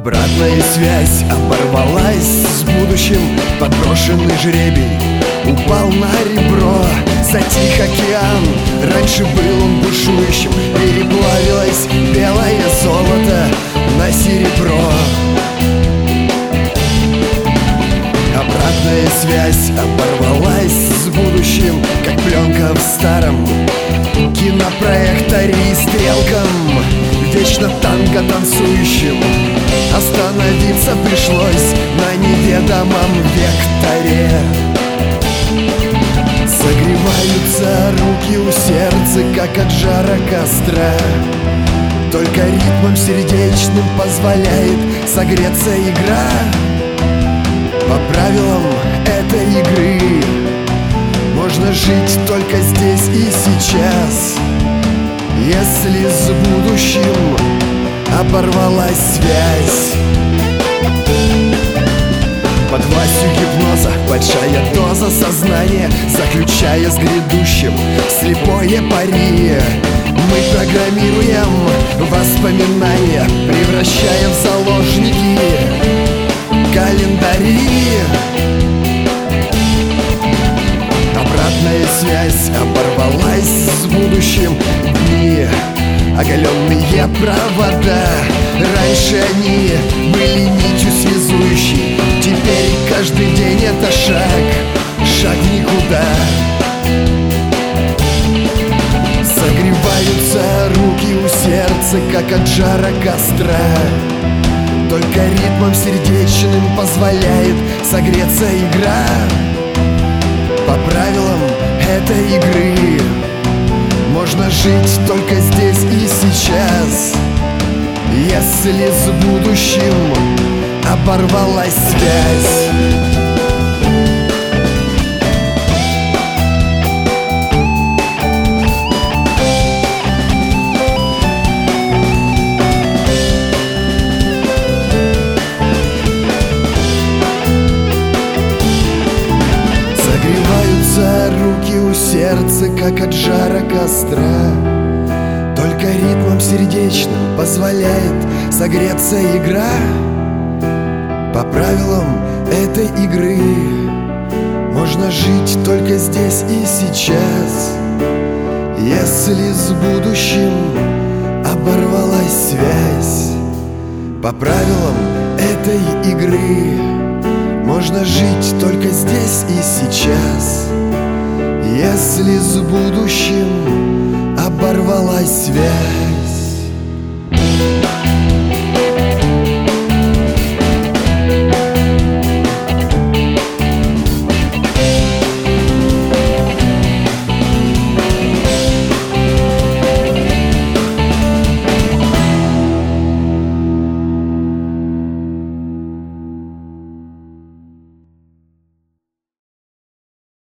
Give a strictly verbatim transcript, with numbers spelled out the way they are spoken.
Обратная связь оборвалась с будущим. Подброшенный жребий упал на ребро. Затих океан, раньше был он бушующим. Переплавилось белое золото на серебро. Обратная связь оборвалась с будущим, как пленка в старом кинопроекторе. И стрелкам, вечно танго танцующим, остановиться пришлось на неведомом векторе. Согреваются руки у сердца, как от жара костра. Только ритмом сердечным позволяет согреться игра. По правилам этой игры можно жить только здесь и сейчас. Если с будущим оборвалась связь, под властью гипноза большая доза сознания, заключая с грядущим слепое пари. Мы программируем воспоминания, превращая в заложники календари. Обратная связь оборвалась с будущим. Дни, оголенные провода, раньше они были нитью связующей. Теперь каждый день это шаг, шаг в никуда. Согреваются руки у сердца, как от жара костра. Только ритмом сердечным позволяет согреться игра. По правилам этой игры можно жить только здесь и сейчас. Если с будущим оборвалась связь. Руки у сердца, как от жара костра. Только ритмом сердечным позволяет согреться игра. По правилам этой игры можно жить только здесь и сейчас. Если с будущим оборвалась связь. По правилам этой игры можно жить только здесь и сейчас. Если с будущим оборвалась связь.